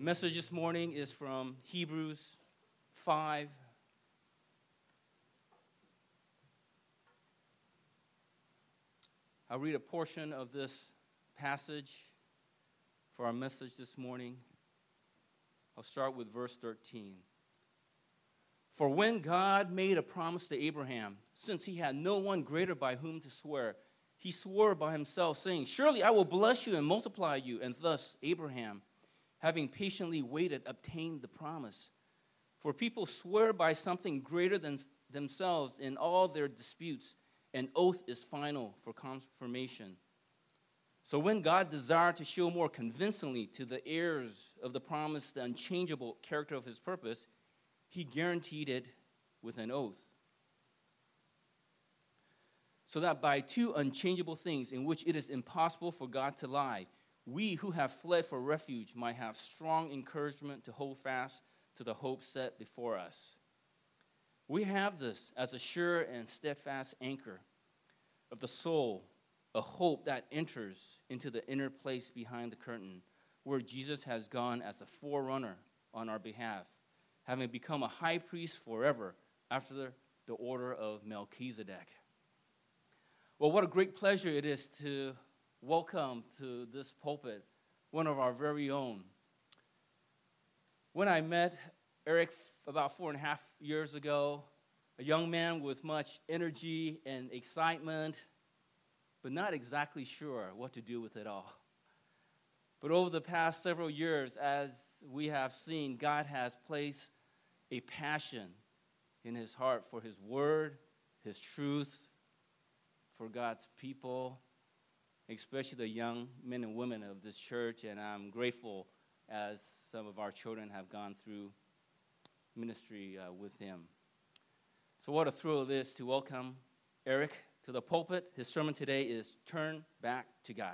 Message this morning is from Hebrews 5. I'll read a portion of this passage for our message this morning. I'll start with verse 13. For when God made a promise to Abraham, since he had no one greater by whom to swear, he swore by himself, saying, Surely I will bless you and multiply you. And thus Abraham, having patiently waited, obtained the promise. For people swear by something greater than themselves in all their disputes. An oath is final for confirmation. So when God desired to show more convincingly to the heirs of the promise the unchangeable character of his purpose, he guaranteed it with an oath. So that by two unchangeable things in which it is impossible for God to lie, we who have fled for refuge might have strong encouragement to hold fast to the hope set before us. We have this as a sure and steadfast anchor of the soul, a hope that enters into the inner place behind the curtain, where Jesus has gone as a forerunner on our behalf, having become a high priest forever after the order of Melchizedek. Well, what a great pleasure it is to welcome to this pulpit one of our very own. When I met Eric about 4.5 years ago, a young man with much energy and excitement, but not exactly sure what to do with it all. But over the past several years, as we have seen, God has placed a passion in his heart for his word, his truth, for God's people, especially the young men and women of this church. And I'm grateful as some of our children have gone through ministry with him. So what a thrill it is to welcome Eric to the pulpit. His sermon today is Turn Back to God.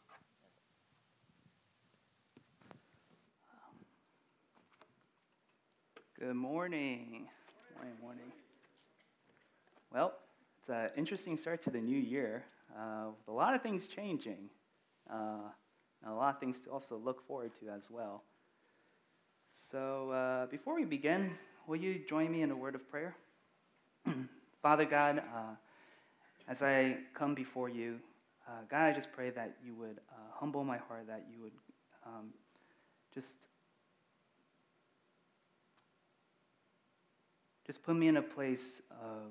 Good morning. Morning. Well, it's an interesting start to the new year, with a lot of things changing, and a lot of things to also look forward to as well. So before we begin, will you join me in a word of prayer? Father God, as I come before you, God, I just pray that you would humble my heart, that you would just put me in a place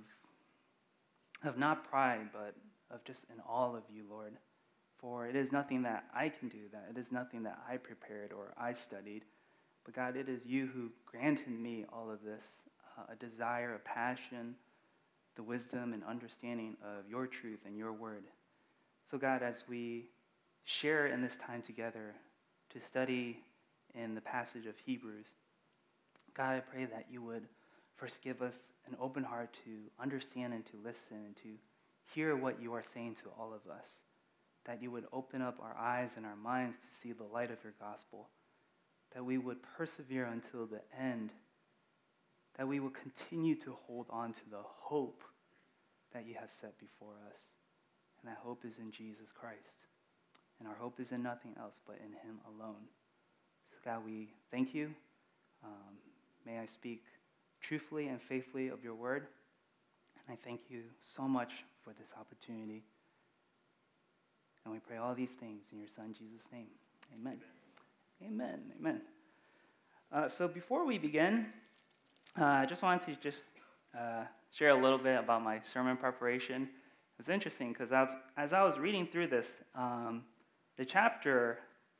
of not pride, but of just in awe of you, Lord. For it is nothing that I can do, that it is nothing that I prepared or I studied, but God, it is you who granted me all of this, a desire, a passion, the wisdom and understanding of your truth and your word. So God, as we share in this time together to study in the passage of Hebrews, God, I pray that you would first give us an open heart to understand and to listen and to hear what you are saying to all of us, that you would open up our eyes and our minds to see the light of your gospel, that we would persevere until the end, that we will continue to hold on to the hope that you have set before us. And that hope is in Jesus Christ. And our hope is in nothing else but in him alone. So God, we thank you. May I speak truthfully and faithfully of your word. And I thank you so much for this opportunity. And we pray all these things in your son, Jesus' name. Amen. Amen. So before we begin, I just wanted to share a little bit about my sermon preparation. It's interesting because as I was reading through this, the chapter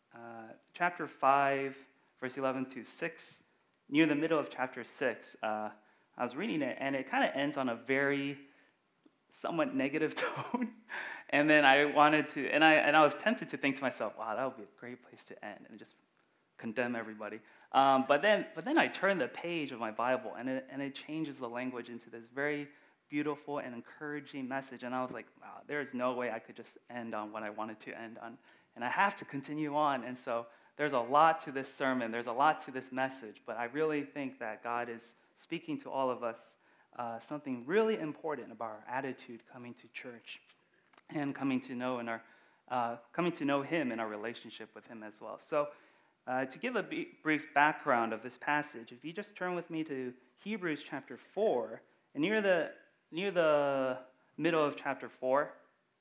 5, verse 11 to 6, near the middle of chapter 6, I was reading it, and it kind of ends on a very somewhat negative tone. And then I was tempted to think to myself, wow, that would be a great place to end, and just condemn everybody. But then I turned the page of my Bible, and it changes the language into this very beautiful and encouraging message. And I was like, wow, there's no way I could just end on what I wanted to end on. And I have to continue on. And so there's a lot to this sermon. There's a lot to this message. But I really think that God is speaking to all of us something really important about our attitude coming to church and coming to know Him in our relationship with Him as well. So To give a brief background of this passage, if you just turn with me to Hebrews chapter 4, and near the middle of chapter 4,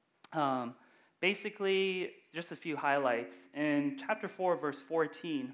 basically just a few highlights. In chapter 4, verse 14,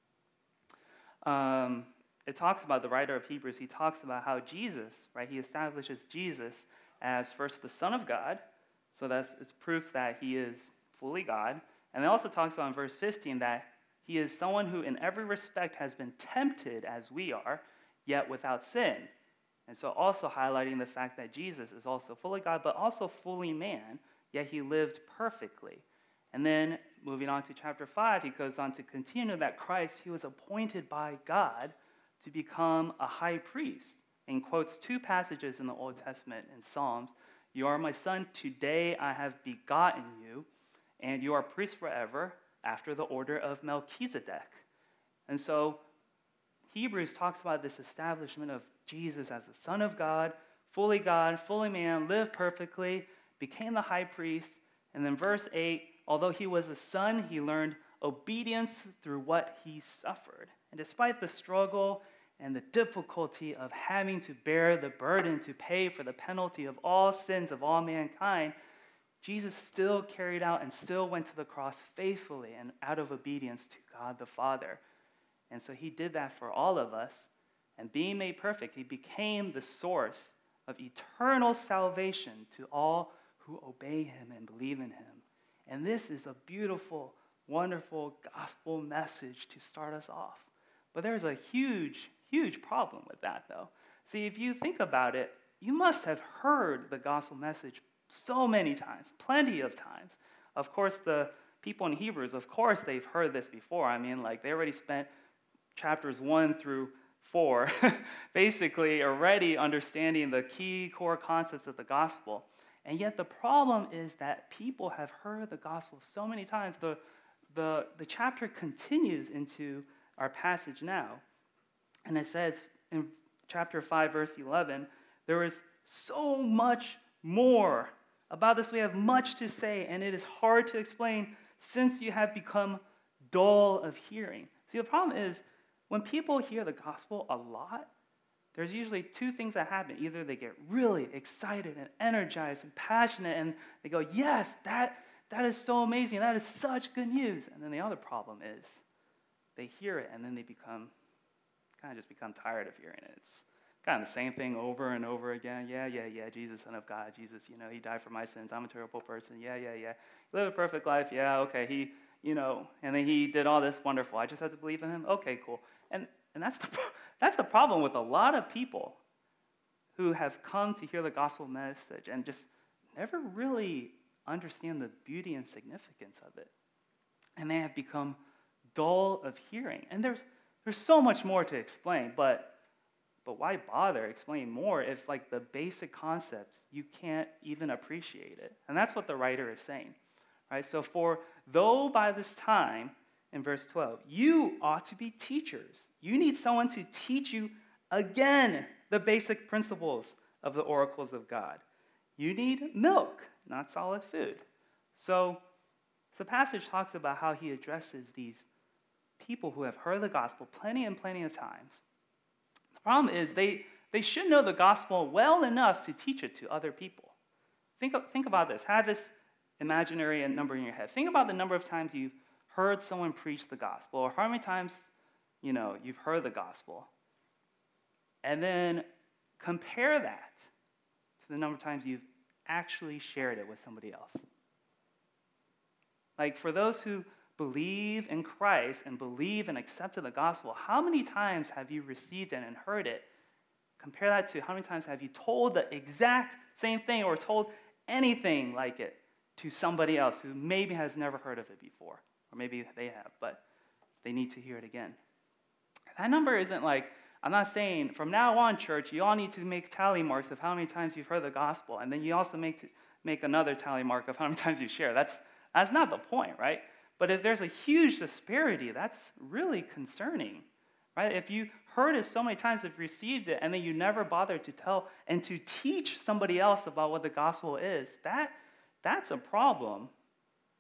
it talks about the writer of Hebrews. He talks about how Jesus, right, he establishes Jesus as first the Son of God, so it's proof that he is fully God. And it also talks about in verse 15 that he is someone who in every respect has been tempted as we are, yet without sin. And so also highlighting the fact that Jesus is also fully God, but also fully man, yet he lived perfectly. And then moving on to chapter 5, he goes on to continue that Christ, he was appointed by God to become a high priest, and quotes two passages in the Old Testament in Psalms. You are my son, today I have begotten you, and you are priest forever, after the order of Melchizedek. And so Hebrews talks about this establishment of Jesus as the Son of God, fully man, lived perfectly, became the high priest. And then verse 8, although he was a son, he learned obedience through what he suffered. And despite the struggle and the difficulty of having to bear the burden to pay for the penalty of all sins of all mankind, Jesus still carried out and still went to the cross faithfully and out of obedience to God the Father. And so he did that for all of us. And being made perfect, he became the source of eternal salvation to all who obey him and believe in him. And this is a beautiful, wonderful gospel message to start us off. But there's a huge, huge problem with that, though. See, if you think about it, you must have heard the gospel message so many times, plenty of times. Of course, the people in Hebrews, of course, they've heard this before. I mean, like, they already spent chapters 1 through 4 basically already understanding the key core concepts of the gospel. And yet the problem is that people have heard the gospel so many times. The chapter continues into our passage now. And it says in chapter 5, verse 11, there is so much more. About this we have much to say, and it is hard to explain since you have become dull of hearing. See, the problem is when people hear the gospel a lot, there's usually two things that happen. Either they get really excited and energized and passionate, and they go, yes, that is so amazing. That is such good news. And then the other problem is they hear it, and then they become tired of hearing it. It's kind of the same thing over and over again. Yeah, Jesus, Son of God. Jesus, he died for my sins. I'm a terrible person. Yeah. He lived a perfect life. Yeah, okay. He, and then he did all this wonderful. I just have to believe in him. Okay, cool. And that's the problem with a lot of people who have come to hear the gospel message and just never really understand the beauty and significance of it. And they have become dull of hearing. And there's so much more to explain, but why bother explaining more if, like, the basic concepts, you can't even appreciate it? And that's what the writer is saying, right? So though by this time, in verse 12, you ought to be teachers. You need someone to teach you again the basic principles of the oracles of God. You need milk, not solid food. So the passage talks about how he addresses these people who have heard the gospel plenty and plenty of times. The problem is they should know the gospel well enough to teach it to other people. Think about this. Have this imaginary number in your head. Think about the number of times you've heard someone preach the gospel, or how many times, you've heard the gospel. And then compare that to the number of times you've actually shared it with somebody else. Like, for those who believe in Christ and believe and accepted the gospel, how many times have you received it and heard it? Compare that to how many times have you told the exact same thing or told anything like it to somebody else who maybe has never heard of it before. Or maybe they have, but they need to hear it again. That number isn't like, I'm not saying from now on, church, you all need to make tally marks of how many times you've heard the gospel, and then you also make another tally mark of how many times you share. That's not the point, right? But if there's a huge disparity, that's really concerning, right? If you heard it so many times, if you received it, and then you never bothered to tell and to teach somebody else about what the gospel is, that's a problem.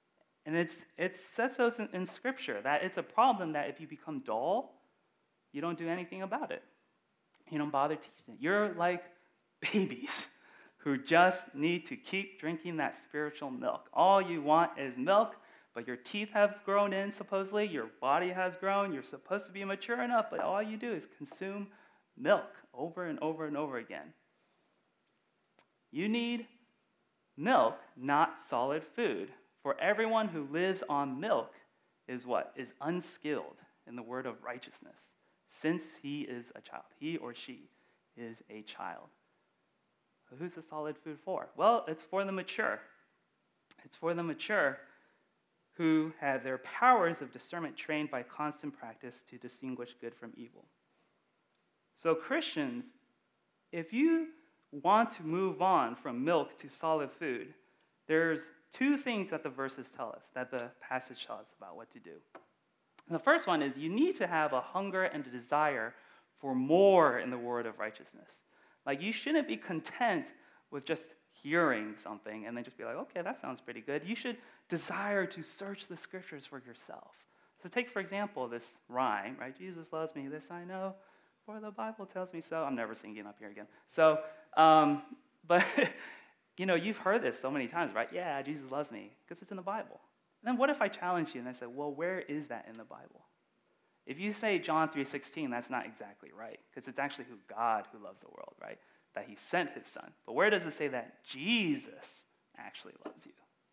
And it says so in Scripture, that it's a problem that if you become dull, you don't do anything about it. You don't bother teaching it. You're like babies who just need to keep drinking that spiritual milk. All you want is milk, but your teeth have grown in, supposedly. Your body has grown. You're supposed to be mature enough, but all you do is consume milk over and over and over again. You need milk, not solid food. For everyone who lives on milk is what? Is unskilled in the word of righteousness, since he is a child. He or she is a child. So who's the solid food for? Well, it's for the mature. It's for the mature who have their powers of discernment trained by constant practice to distinguish good from evil. So Christians, if you want to move on from milk to solid food, there's two things that the verses tell us, that the passage tells us about what to do. And the first one is you need to have a hunger and a desire for more in the word of righteousness. Like, you shouldn't be content with just hearing something and then just be like, okay, that sounds pretty good. You should desire to search the Scriptures for yourself. So take, for example, this rhyme, right? Jesus loves me, this I know, for the Bible tells me so. I'm never singing up here again. So, but... You know, you've heard this so many times, right? Yeah, Jesus loves me, because it's in the Bible. And then what if I challenge you and I say, well, where is that in the Bible? If you say John 3:16, that's not exactly right, because it's actually God who loves the world, right? That he sent his son. But where does it say that Jesus actually loves you?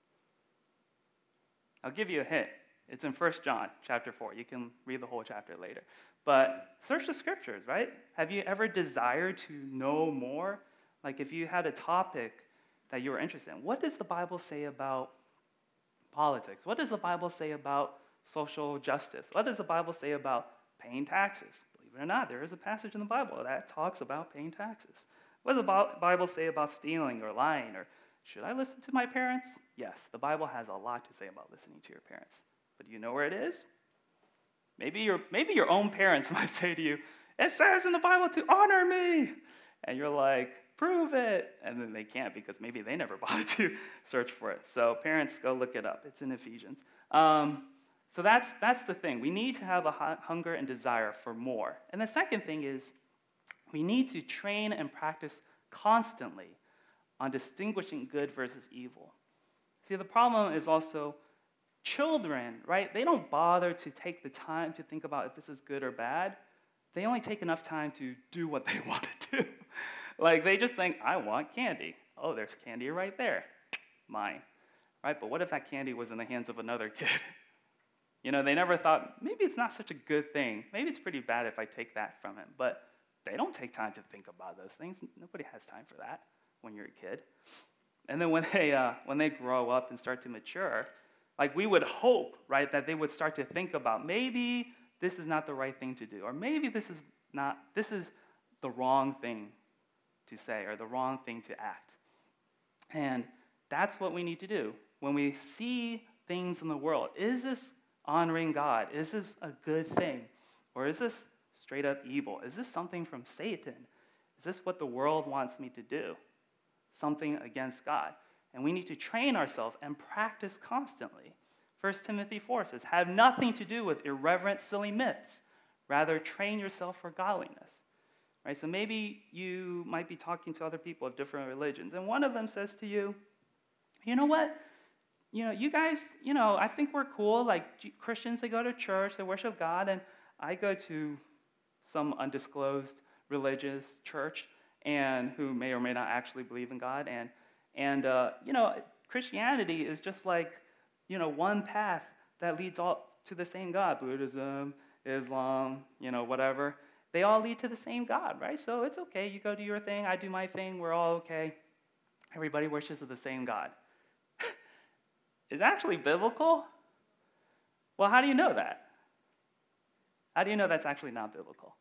I'll give you a hint. It's in 1 John chapter 4. You can read the whole chapter later. But search the Scriptures, right? Have you ever desired to know more? Like, if you had a topic that you were interested in. What does the Bible say about politics? What does the Bible say about social justice? What does the Bible say about paying taxes? Believe it or not, there is a passage in the Bible that talks about paying taxes. What does the Bible say about stealing or lying? Or should I listen to my parents? Yes, the Bible has a lot to say about listening to your parents. But do you know where it is? Maybe your own parents might say to you, it says in the Bible to honor me. And you're like, prove it. And then they can't, because maybe they never bothered to search for it. So parents, go look it up. It's in Ephesians. So that's the thing. We need to have a hunger and desire for more. And the second thing is we need to train and practice constantly on distinguishing good versus evil. See, the problem is also children, right? They don't bother to take the time to think about if this is good or bad. They only take enough time to do what they want to do. Like, they just think, I want candy. Oh, there's candy right there. Mine. Right? But what if that candy was in the hands of another kid? You know, they never thought, maybe it's not such a good thing. Maybe it's pretty bad if I take that from him. But they don't take time to think about those things. Nobody has time for that when you're a kid. And then when they grow up and start to mature, like, we would hope, right, that they would start to think about, maybe this is not the right thing to do, or maybe this is the wrong thing to say, or the wrong thing to act. And that's what we need to do. When we see things in the world, is this honoring God? Is this a good thing? Or is this straight up evil? Is this something from Satan? Is this what the world wants me to do? Something against God. And we need to train ourselves and practice constantly. 1 Timothy 4 says, have nothing to do with irreverent, silly myths. Rather, train yourself for godliness. Right? So maybe you might be talking to other people of different religions, and one of them says to you, you know what? You know, you guys, I think we're cool. Like, Christians, they go to church, they worship God, and I go to some undisclosed religious church, and who may or may not actually believe in God. And Christianity is just like, one path that leads all to the same God. Buddhism, Islam, whatever. They all lead to the same God, right? So it's okay. You go do your thing, I do my thing, we're all okay. Everybody worships the same God. Is that actually biblical? Well, how do you know that? How do you know that's actually not biblical?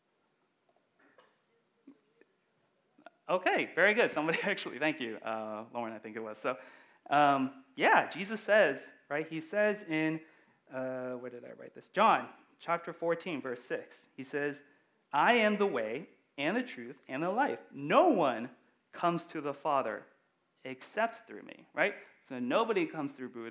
Okay, very good. Somebody actually, thank you, Lauren, I think it was. So, Jesus says, right? He says in, where did I write this? John chapter 14, verse 6. He says, I am the way and the truth and the life. No one comes to the Father except through me, right? So nobody comes through Buddha.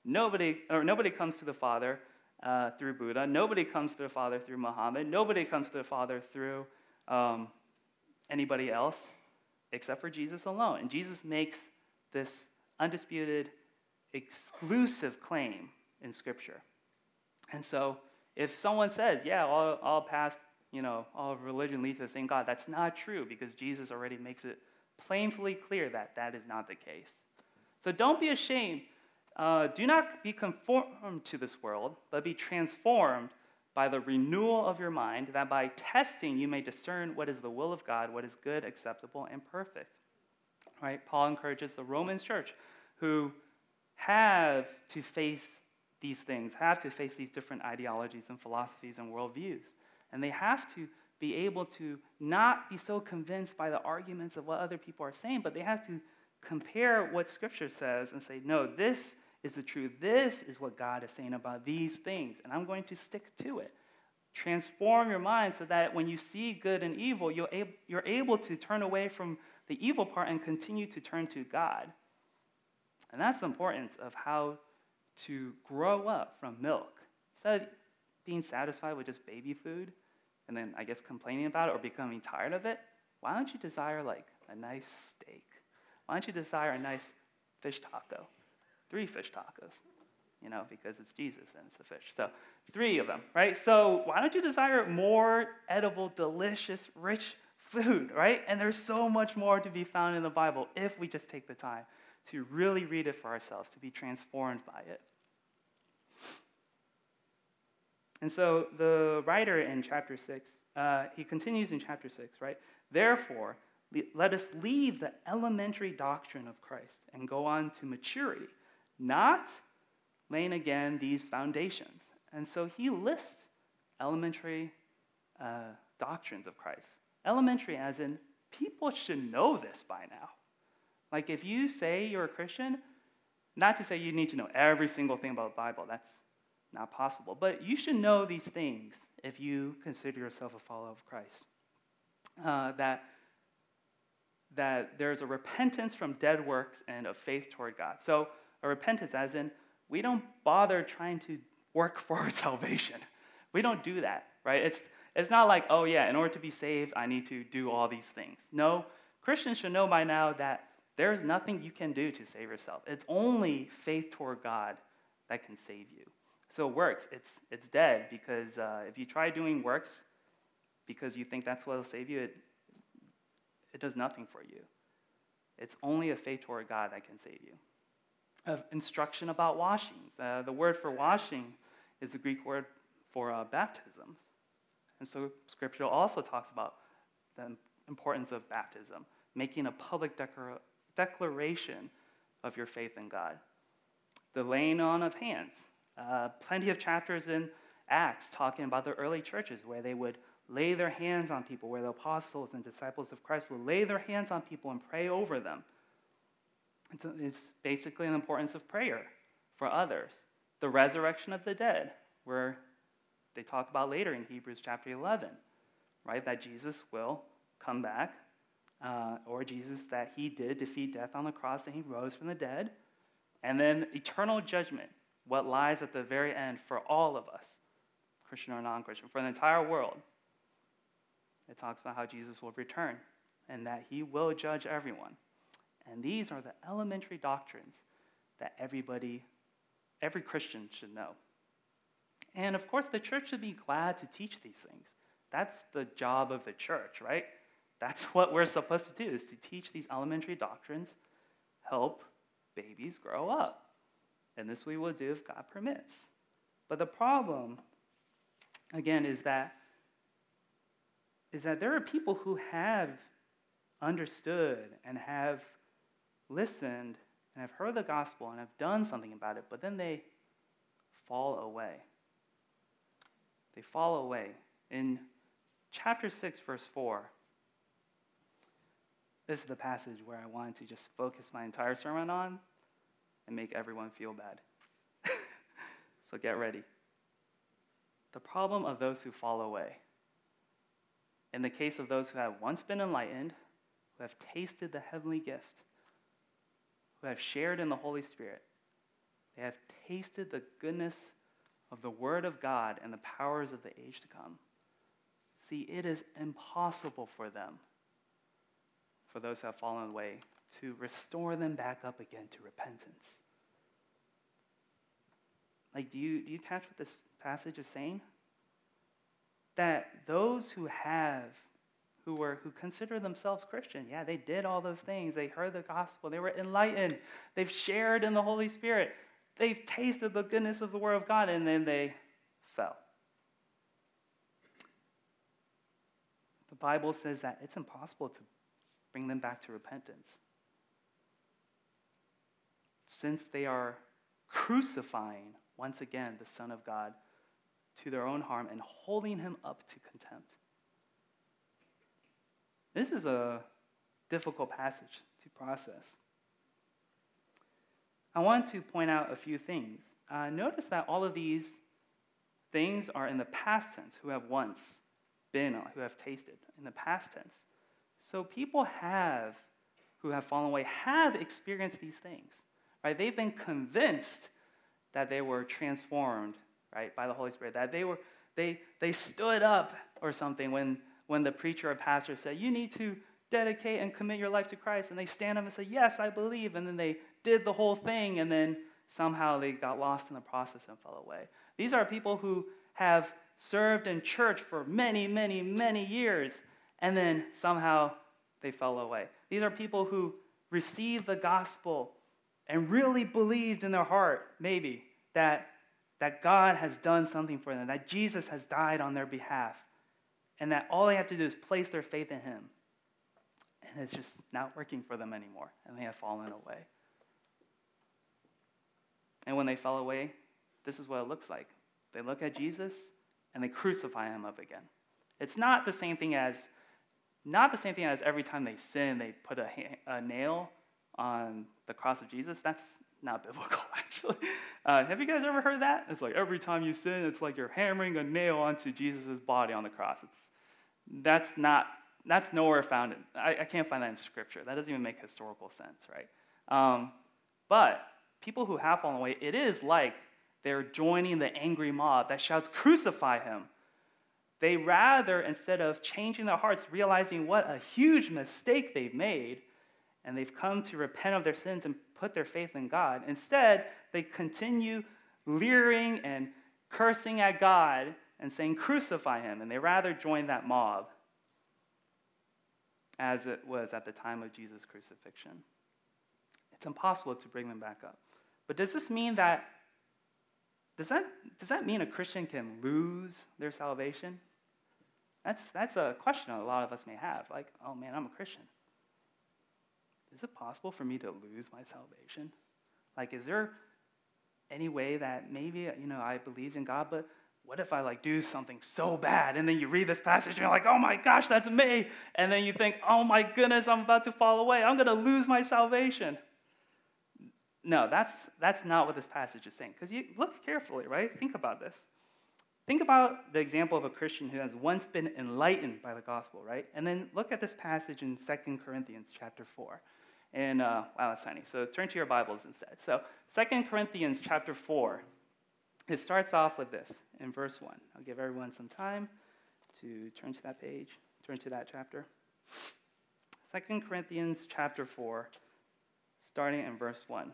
nobody comes to the Father through Buddha. Nobody comes to the Father through Muhammad. Nobody comes to the Father through anybody else except for Jesus alone. And Jesus makes this undisputed, exclusive claim in Scripture. And so if someone says, yeah, all past, all religion leads to the same God, that's not true, because Jesus already makes it plainly clear that that is not the case. So don't be ashamed. Do not be conformed to this world, but be transformed by the renewal of your mind, that by testing you may discern what is the will of God, what is good, acceptable, and perfect. Right? Paul encourages the Roman church, who have to face these things, have to face these different ideologies and philosophies and worldviews. And they have to be able to not be so convinced by the arguments of what other people are saying, but they have to compare what Scripture says and say, no, this is the truth. This is what God is saying about these things, and I'm going to stick to it. Transform your mind so that when you see good and evil, you're able to turn away from the evil part and continue to turn to God. And that's the importance of how to grow up from milk. Instead of being satisfied with just baby food and then, I guess, complaining about it or becoming tired of it, why don't you desire like a nice steak? Why don't you desire a nice fish taco? 3 fish tacos, because it's Jesus and it's the fish. So 3 of them, right? So why don't you desire more edible, delicious, rich food, right? And there's so much more to be found in the Bible if we just take the time to really read it for ourselves, to be transformed by it. And so the writer in chapter 6, he continues in chapter 6, right? Therefore, let us leave the elementary doctrine of Christ and go on to maturity, not laying again these foundations. And so he lists elementary doctrines of Christ. Elementary as in, people should know this by now. Like if you say you're a Christian, not to say you need to know every single thing about the Bible, that's not possible, but you should know these things if you consider yourself a follower of Christ. That there's a repentance from dead works and a faith toward God. So a repentance as in, we don't bother trying to work for our salvation. We don't do that, right? It's not like, oh yeah, in order to be saved, I need to do all these things. No, Christians should know by now that there's nothing you can do to save yourself. It's only faith toward God that can save you. So works, it's dead, because if you try doing works because you think that's what will save you, it does nothing for you. It's only a faith toward God that can save you. Instruction about washings. The word for washing is the Greek word for baptisms. And so Scripture also talks about the importance of baptism, making a public declaration of your faith in God. The laying on of hands. Plenty of chapters in Acts talking about the early churches where they would lay their hands on people, where the apostles and disciples of Christ would lay their hands on people and pray over them. It's basically an importance of prayer for others. The resurrection of the dead, where they talk about later in Hebrews chapter 11, right, that Jesus will come back, or Jesus, that he did defeat death on the cross and he rose from the dead. And then eternal judgment, what lies at the very end for all of us, Christian or non-Christian, for the entire world. It talks about how Jesus will return and that he will judge everyone. And these are the elementary doctrines that every Christian should know. And of course, the church should be glad to teach these things. That's the job of the church, right? That's what we're supposed to do, is to teach these elementary doctrines, help babies grow up. And this we will do if God permits. But the problem, again, is that there are people who have understood and have listened and have heard the gospel and have done something about it, but then they fall away. They fall away. In chapter 6, verse 4, this is the passage where I wanted to just focus my entire sermon on and make everyone feel bad. So get ready. The problem of those who fall away. In the case of those who have once been enlightened, who have tasted the heavenly gift, who have shared in the Holy Spirit, They have tasted the goodness of the word of God and the powers of the age to come. See, it is impossible for them, for those who have fallen away, to restore them back up again to repentance. Like, do you catch what this passage is saying? That those who consider themselves Christian, yeah, they did all those things. They heard the gospel. They were enlightened. They've shared in the Holy Spirit. They've tasted the goodness of the word of God, and then they fell. The Bible says that it's impossible to bring them back to repentance, since they are crucifying, once again, the Son of God to their own harm and holding him up to contempt. This is a difficult passage to process. I want to point out a few things. Notice that all of these things are in the past tense, who have once been, who have tasted, in the past tense. So people who have fallen away, have experienced these things, right? They've been convinced that they were transformed, right, by the Holy Spirit, that they stood up or something when the preacher or pastor said, you need to dedicate and commit your life to Christ, and they stand up and say, yes, I believe, and then they did the whole thing, and then somehow they got lost in the process and fell away. These are people who have served in church for many, many, many years, and then somehow they fell away. These are people who received the gospel and really believed in their heart, maybe, that God has done something for them, that Jesus has died on their behalf, and that all they have to do is place their faith in him. And it's just not working for them anymore, and they have fallen away. And when they fell away, this is what it looks like. They look at Jesus, and they crucify him up again. It's not the same thing as every time they sin, they put a nail on the cross of Jesus. That's not biblical, actually. Have you guys ever heard that? It's like every time you sin, it's like you're hammering a nail onto Jesus' body on the cross. That's nowhere found. I can't find that in Scripture. That doesn't even make historical sense, right? But people who have fallen away, it is like they're joining the angry mob that shouts, crucify him. They rather, instead of changing their hearts, realizing what a huge mistake they've made, and they've come to repent of their sins and put their faith in God, instead, they continue leering and cursing at God and saying, crucify him. And they rather join that mob as it was at the time of Jesus' crucifixion. It's impossible to bring them back up. But does this mean that, does that mean a Christian can lose their salvation? That's a question a lot of us may have. Like, oh man, I'm a Christian. Is it possible for me to lose my salvation? Like, is there any way that maybe, I believe in God, but what if I do something so bad? And then you read this passage and you're like, oh my gosh, that's me. And then you think, oh my goodness, I'm about to fall away. I'm going to lose my salvation. No, that's not what this passage is saying. Because you look carefully, right? Think about this. Think about the example of a Christian who has once been enlightened by the gospel, right? And then look at this passage in 2 Corinthians chapter 4. And, wow, that's tiny. So turn to your Bibles instead. So 2 Corinthians chapter 4, it starts off with this in verse 1. I'll give everyone some time to turn to that page, turn to that chapter. 2 Corinthians chapter 4, starting in verse 1.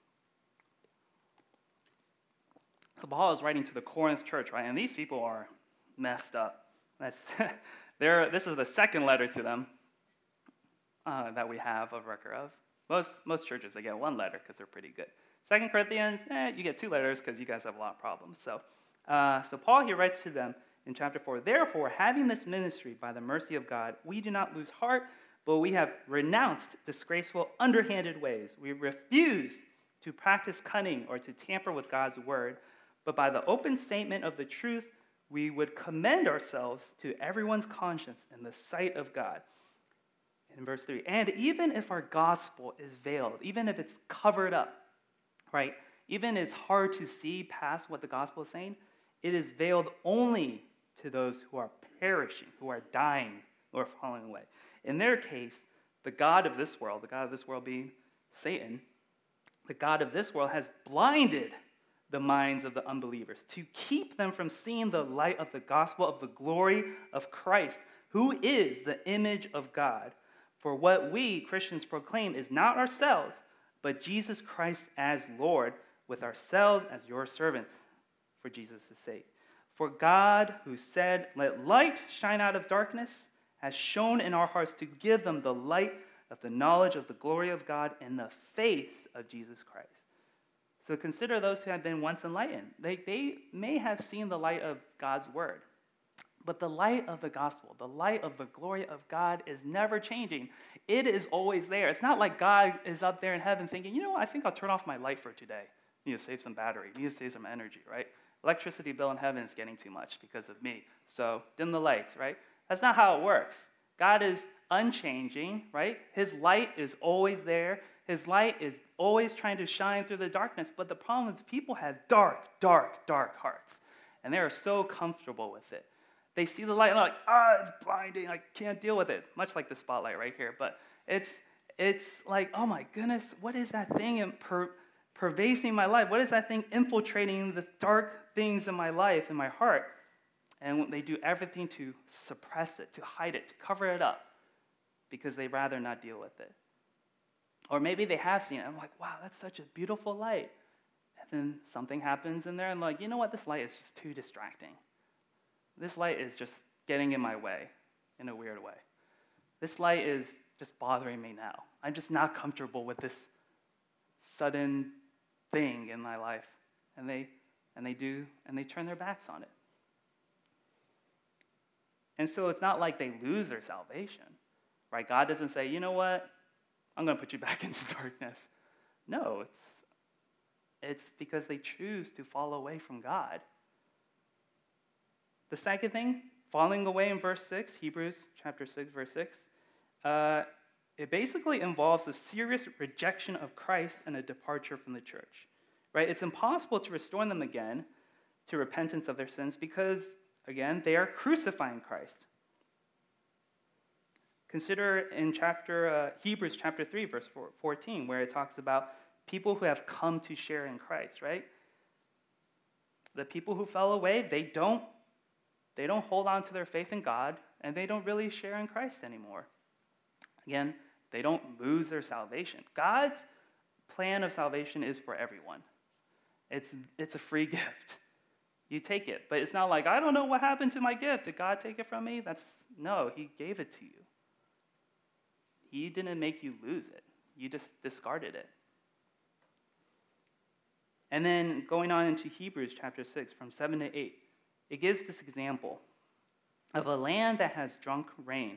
So Paul is writing to the Corinth church, right? And these people are messed up. This is the second letter to them that we have a record of. Most churches, they get one letter because they're pretty good. 2 Corinthians, you get two letters because you guys have a lot of problems. So Paul here writes to them in chapter 4, therefore, having this ministry by the mercy of God, we do not lose heart, but we have renounced disgraceful, underhanded ways. We refuse to practice cunning or to tamper with God's word, but by the open statement of the truth, we would commend ourselves to everyone's conscience in the sight of God. In verse 3, and even if our gospel is veiled, even if it's covered up, right? Even it's hard to see past what the gospel is saying, it is veiled only to those who are perishing, who are dying, who are falling away. In their case, the god of this world being Satan, the God of this world has blinded the minds of the unbelievers to keep them from seeing the light of the gospel of the glory of Christ, who is the image of God. For what we Christians proclaim is not ourselves, but Jesus Christ as Lord, with ourselves as your servants for Jesus' sake. For God, who said, "Let light shine out of darkness," has shone in our hearts to give them the light of the knowledge of the glory of God in the face of Jesus Christ. So consider those who have been once enlightened. They may have seen the light of God's word, but the light of the gospel, the light of the glory of God is never changing. It is always there. It's not like God is up there in heaven thinking, I think I'll turn off my light for today. I need to save some battery. I need to save some energy, right? Electricity bill in heaven is getting too much because of me. So dim the lights, right? That's not how it works. God is unchanging, right? His light is always there. His light is always trying to shine through the darkness. But the problem is people have dark, dark, dark hearts. And they are so comfortable with it. They see the light and they're like, it's blinding. I can't deal with it. Much like the spotlight right here. But it's like, oh my goodness, what is that thing pervading my life? What is that thing infiltrating the dark things in my life, in my heart? And they do everything to suppress it, to hide it, to cover it up, because they'd rather not deal with it. Or maybe they have seen it. I'm like, wow, that's such a beautiful light. And then something happens in there, and I'm like, you know what? This light is just too distracting. This light is just getting in my way in a weird way. This light is just bothering me now. I'm just not comfortable with this sudden thing in my life. And they turn their backs on it. And so it's not like they lose their salvation, right? God doesn't say, you know what? I'm going to put you back into darkness. No, it's because they choose to fall away from God. The second thing, falling away in verse 6, Hebrews chapter 6, verse 6, it basically involves a serious rejection of Christ and a departure from the church, right? It's impossible to restore them again to repentance of their sins because, again, they are crucifying Christ. Consider in Hebrews chapter 3, verse 14, where it talks about people who have come to share in Christ, right? The people who fell away, they don't hold on to their faith in God, and they don't really share in Christ anymore. Again, they don't lose their salvation. God's plan of salvation is for everyone. It's a free gift. You take it. But it's not like, I don't know what happened to my gift. Did God take it from me? No, he gave it to you. He didn't make you lose it. You just discarded it. And then going on into Hebrews chapter 6, from 7 to 8, it gives this example of a land that has drunk rain.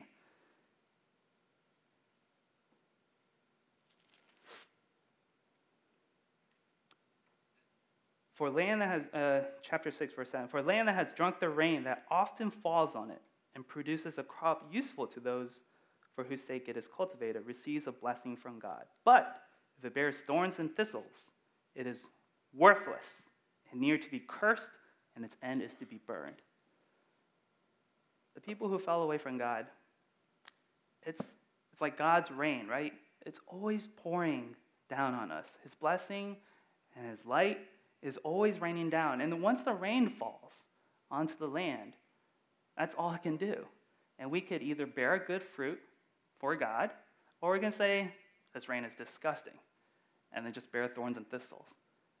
For land that has, chapter 6, verse 7, for land that has drunk the rain that often falls on it and produces a crop useful to those for whose sake it is cultivated, receives a blessing from God. But if it bears thorns and thistles, it is worthless and near to be cursed, and its end is to be burned. The people who fell away from God, it's like God's rain, right? It's always pouring down on us. His blessing and his light is always raining down. And once the rain falls onto the land, that's all it can do. And we could either bear good fruit for God, or we can say, this rain is disgusting, and then just bear thorns and thistles.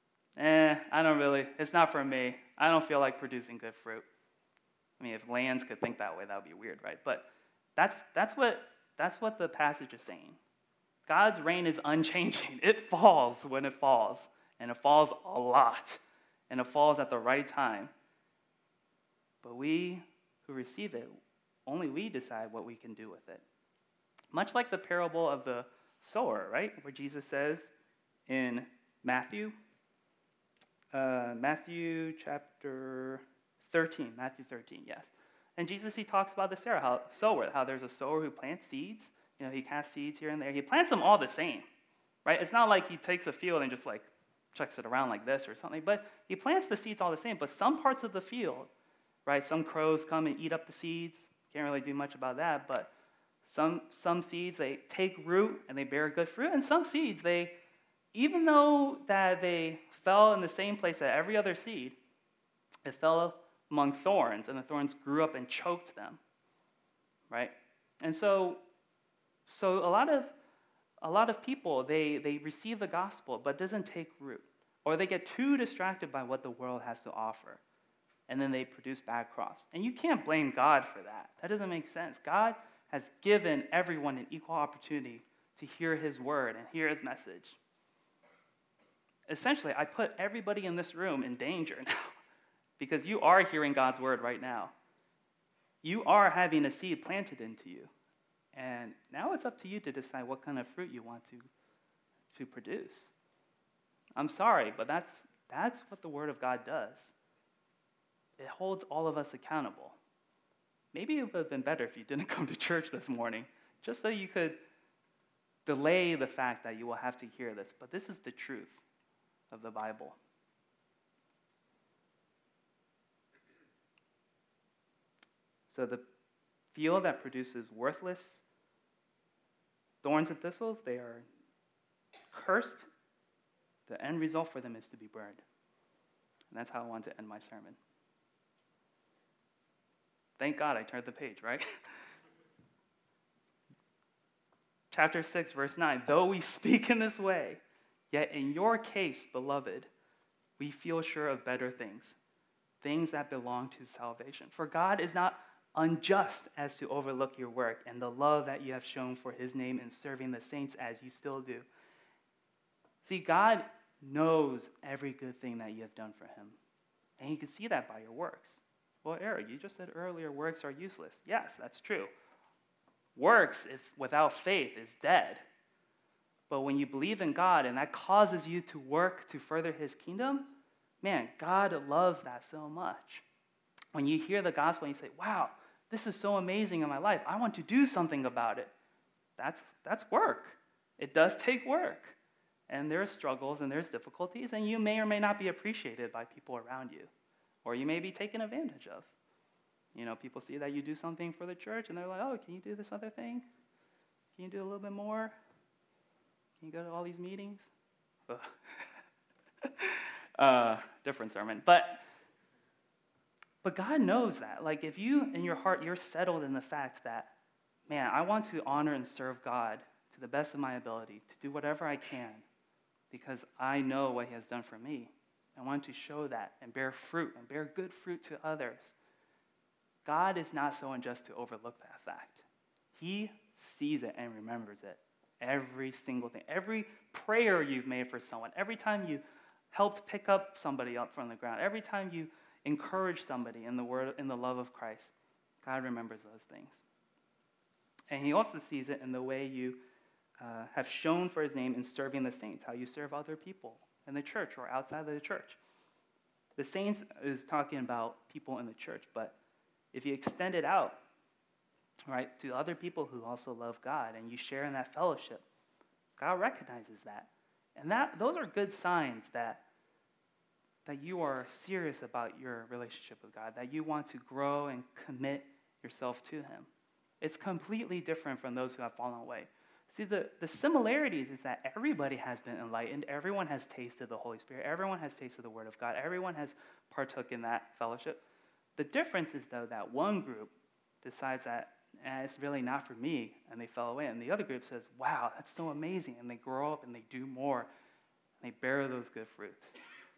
It's not for me. I don't feel like producing good fruit. I mean, if lands could think that way, that would be weird, right? But that's what the passage is saying. God's rain is unchanging. It falls when it falls, and it falls a lot, and it falls at the right time. But we who receive it, only we decide what we can do with it. Much like the parable of the sower, right? Where Jesus says in Matthew chapter 13, yes. And Jesus, he talks about the sower, how there's a sower who plants seeds. He casts seeds here and there. He plants them all the same, right? It's not like he takes a field and just like chucks it around like this or something, but he plants the seeds all the same. But some parts of the field, right, some crows come and eat up the seeds. Can't really do much about that, but some seeds, they take root and they bear good fruit, and some seeds, they even though that they fell in the same place that every other seed, it fell among thorns, and the thorns grew up and choked them, right? And so a lot of people, they receive the gospel, but it doesn't take root. Or they get too distracted by what the world has to offer, and then they produce bad crops. And you can't blame God for that. That doesn't make sense. God has given everyone an equal opportunity to hear his word and hear his message. Essentially, I put everybody in this room in danger now because you are hearing God's word right now. You are having a seed planted into you. And now it's up to you to decide what kind of fruit you want to produce. I'm sorry, but that's what the word of God does. It holds all of us accountable. Maybe it would have been better if you didn't come to church this morning, just so you could delay the fact that you will have to hear this. But this is the truth of the Bible. So the field that produces worthless thorns and thistles, they are cursed. The end result for them is to be burned. And that's how I want to end my sermon. Thank God I turned the page, right? Chapter 6, verse 9. Though we speak in this way, yet in your case, beloved, we feel sure of better things, things that belong to salvation. For God is not unjust as to overlook your work and the love that you have shown for his name in serving the saints as you still do. See, God knows every good thing that you have done for him. And he can see that by your works. Well, Eric, you just said earlier works are useless. Yes, that's true. Works, if without faith, is dead. But when you believe in God and that causes you to work to further his kingdom, man, God loves that so much. When you hear the gospel and you say, wow, this is so amazing in my life. I want to do something about it. That's work. It does take work. And there's struggles and there's difficulties, and you may or may not be appreciated by people around you. Or you may be taken advantage of. You know, people see that you do something for the church, and they're like, oh, can you do this other thing? Can you do a little bit more? Can you go to all these meetings? Different sermon. But God knows that. Like, if you, in your heart, you're settled in the fact that, man, I want to honor and serve God to the best of my ability, to do whatever I can, because I know what he has done for me. I want to show that and bear fruit and bear good fruit to others. God is not so unjust to overlook that fact. He sees it and remembers it. Every single thing. Every prayer you've made for someone. Every time you helped pick up somebody up from the ground. Every time you encourage somebody in the word, in the love of Christ. God remembers those things. And he also sees it in the way you have shown for his name in serving the saints. How you serve other people in the church or outside of the church. The saints is talking about people in the church, but if you extend it out, right, to other people who also love God and you share in that fellowship, God recognizes that. And those are good signs that you are serious about your relationship with God, that you want to grow and commit yourself to him. It's completely different from those who have fallen away. See, the similarities is that everybody has been enlightened. Everyone has tasted the Holy Spirit. Everyone has tasted the Word of God. Everyone has partook in that fellowship. The difference is, though, that one group decides that it's really not for me, and they fell away. And the other group says, wow, that's so amazing. And they grow up and they do more. And they bear those good fruits.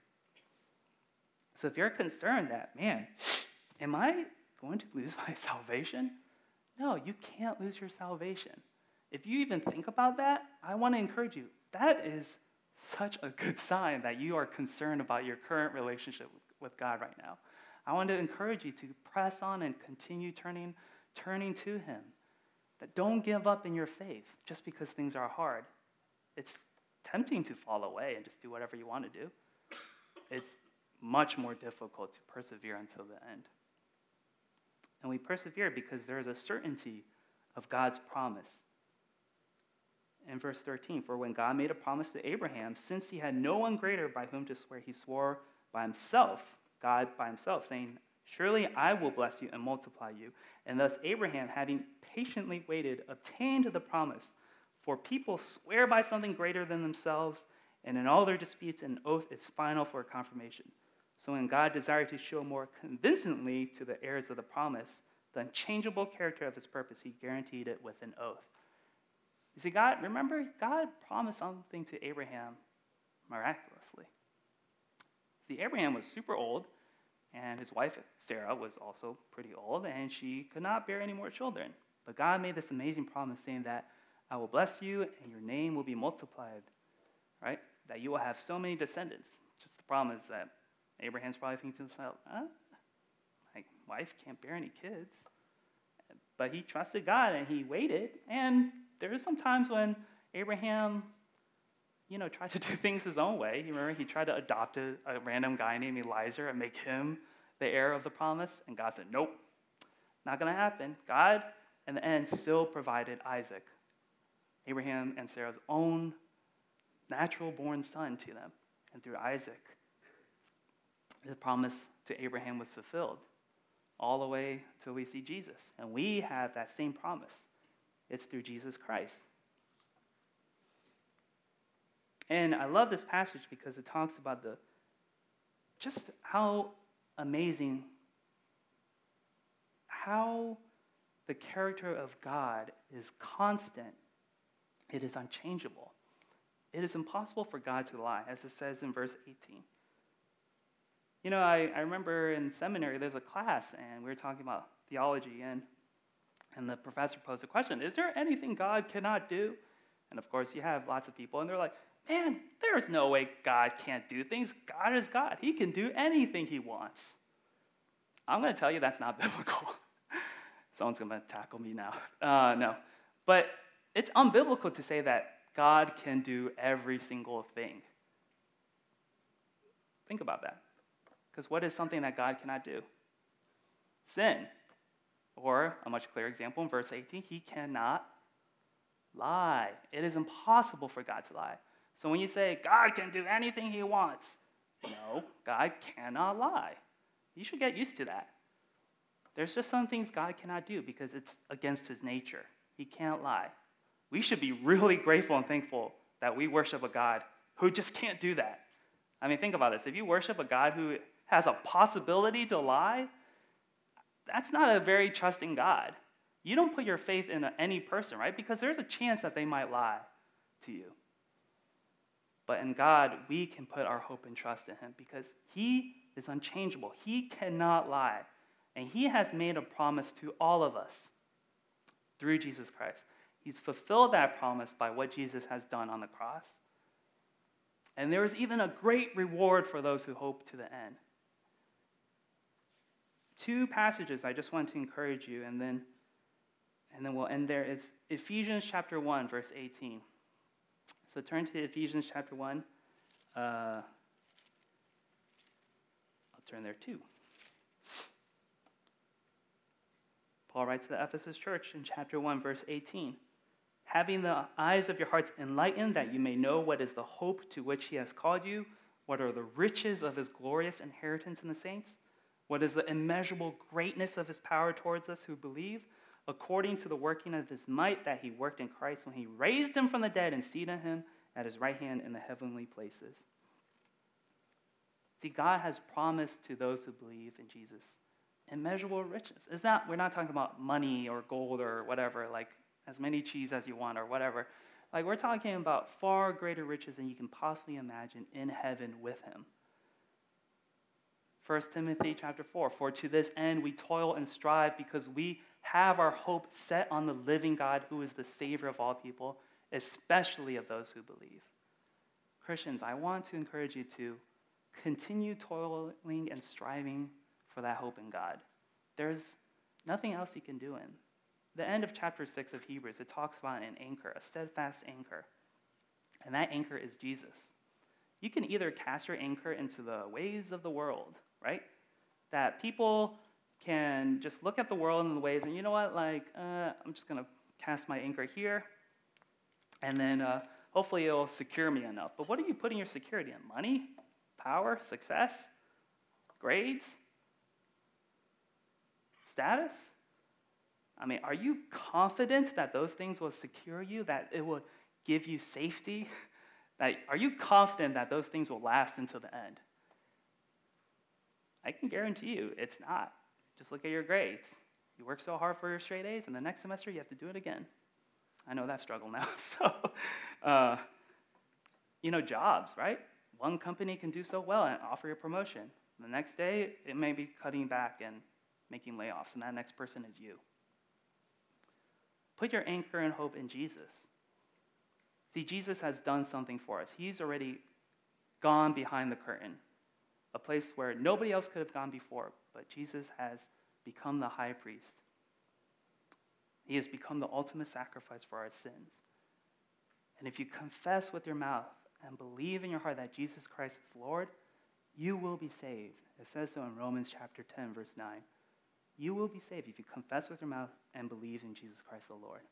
So if you're concerned that, man, am I going to lose my salvation? No, you can't lose your salvation. If you even think about that, I want to encourage you. That is such a good sign that you are concerned about your current relationship with God right now. I want to encourage you to press on and continue turning to him. That don't give up in your faith just because things are hard. It's tempting to fall away and just do whatever you want to do. It's much more difficult to persevere until the end. And we persevere because there is a certainty of God's promise. In verse 13, for when God made a promise to Abraham, since he had no one greater by whom to swear, he swore by himself, God by himself, saying, surely I will bless you and multiply you. And thus Abraham, having patiently waited, obtained the promise. For people swear by something greater than themselves, And in all their disputes, an oath is final for confirmation. So when God desired to show more convincingly to the heirs of the promise the unchangeable character of his purpose, he guaranteed it with an oath. You see, God promised something to Abraham miraculously. See, Abraham was super old, and his wife, Sarah, was also pretty old, and she could not bear any more children. But God made this amazing promise saying that I will bless you, and your name will be multiplied, right? That you will have so many descendants. Just the problem is that Abraham's probably thinking to himself, my wife can't bear any kids. But he trusted God, and he waited, and there were some times when Abraham tried to do things his own way. You remember he tried to adopt a random guy named Eliezer and make him the heir of the promise. And God said, nope, not going to happen. God, in the end, still provided Isaac, Abraham and Sarah's own natural-born son to them. And through Isaac, the promise to Abraham was fulfilled all the way till we see Jesus. And we have that same promise. It's through Jesus Christ. And I love this passage because it talks about just how amazing, how the character of God is constant. It is unchangeable. It is impossible for God to lie, as it says in verse 18. I remember in seminary, there's a class, and we were talking about theology, and the professor posed a question, is there anything God cannot do? And of course, you have lots of people, and they're like, man, there's no way God can't do things. God is God. He can do anything he wants. I'm going to tell you that's not biblical. Someone's going to tackle me now. No. But it's unbiblical to say that God can do every single thing. Think about that. Because what is something that God cannot do? Sin. Or, a much clearer example in verse 18, he cannot lie. It is impossible for God to lie. So when you say, God can do anything he wants, no, God cannot lie. You should get used to that. There's just some things God cannot do because it's against his nature. He can't lie. We should be really grateful and thankful that we worship a God who just can't do that. I mean, think about this. If you worship a God who has a possibility to lie, that's not a very trusting God. You don't put your faith in any person, right? Because there's a chance that they might lie to you. But in God, we can put our hope and trust in him because he is unchangeable. He cannot lie. And he has made a promise to all of us through Jesus Christ. He's fulfilled that promise by what Jesus has done on the cross. And there is even a great reward for those who hope to the end. Two passages I just want to encourage you, and then we'll end there, is Ephesians chapter 1, verse 18. So turn to Ephesians chapter 1. I'll turn there too. Paul writes to the Ephesus church in chapter 1, verse 18. Having the eyes of your hearts enlightened, that you may know what is the hope to which he has called you, what are the riches of his glorious inheritance in the saints, what is the immeasurable greatness of his power towards us who believe, according to the working of his might that he worked in Christ when he raised him from the dead and seated him at his right hand in the heavenly places. See, God has promised to those who believe in Jesus immeasurable riches. We're not talking about money or gold or whatever, like as many cheese as you want or whatever. Like, we're talking about far greater riches than you can possibly imagine in heaven with him. 1 Timothy chapter 4, for to this end we toil and strive because we have our hope set on the living God who is the Savior of all people, especially of those who believe. Christians, I want to encourage you to continue toiling and striving for that hope in God. There's nothing else you can do in. The end of chapter 6 of Hebrews, it talks about an anchor, a steadfast anchor. And that anchor is Jesus. You can either cast your anchor into the ways of the world, right? That people can just look at the world and the ways, and you know what, I'm just going to cast my anchor here, and then hopefully it'll secure me enough. But what are you putting your security in? Money? Power? Success? Grades? Status? I mean, are you confident that those things will secure you, that it will give you safety, Are you confident that those things will last until the end? I can guarantee you it's not. Just look at your grades. You work so hard for your straight A's, and the next semester you have to do it again. I know that struggle now. So, jobs, right? One company can do so well and offer you a promotion. The next day, it may be cutting back and making layoffs, and that next person is you. Put your anchor and hope in Jesus. See, Jesus has done something for us. He's already gone behind the curtain, a place where nobody else could have gone before, but Jesus has become the high priest. He has become the ultimate sacrifice for our sins. And if you confess with your mouth and believe in your heart that Jesus Christ is Lord, you will be saved. It says so in Romans chapter 10, verse 9. You will be saved if you confess with your mouth and believe in Jesus Christ the Lord.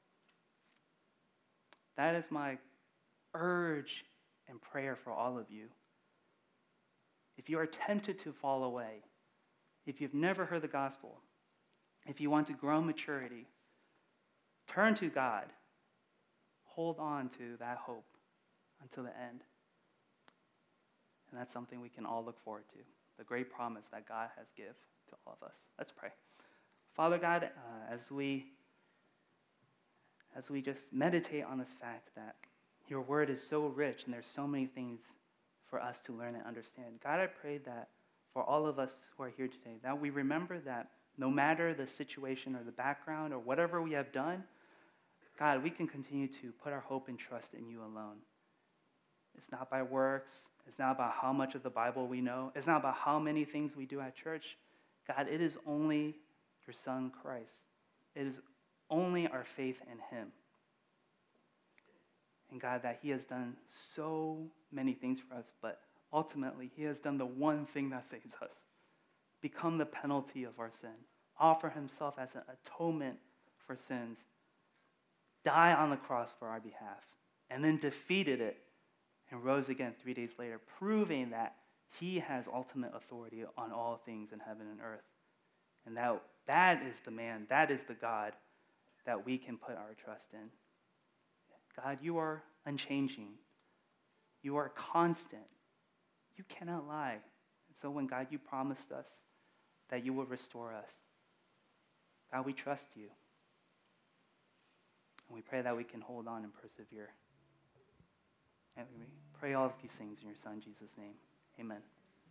That is my urge and prayer for all of you. If you are tempted to fall away, if you've never heard the gospel, if you want to grow in maturity, turn to God. Hold on to that hope until the end. And that's something we can all look forward to, the great promise that God has given to all of us. Let's pray. Father God, as we just meditate on this fact that your word is so rich and there's so many things for us to learn and understand, God, I pray that for all of us who are here today, that we remember that no matter the situation or the background or whatever we have done, God, we can continue to put our hope and trust in you alone. It's not by works. It's not about how much of the Bible we know. It's not about how many things we do at church. God, it is only your Son, Christ. It is only our faith in him. And God, that he has done so many things for us, but ultimately he has done the one thing that saves us. Become the penalty of our sin. Offer himself as an atonement for sins. Die on the cross for our behalf. And then defeated it and rose again 3 days later, proving that he has ultimate authority on all things in heaven and earth. And that is the man, that is the God that we can put our trust in. God, you are unchanging. You are constant. You cannot lie. And so when, God, you promised us that you will restore us, God, we trust you. And we pray that we can hold on and persevere. And we pray all of these things in your Son, Jesus' name. Amen.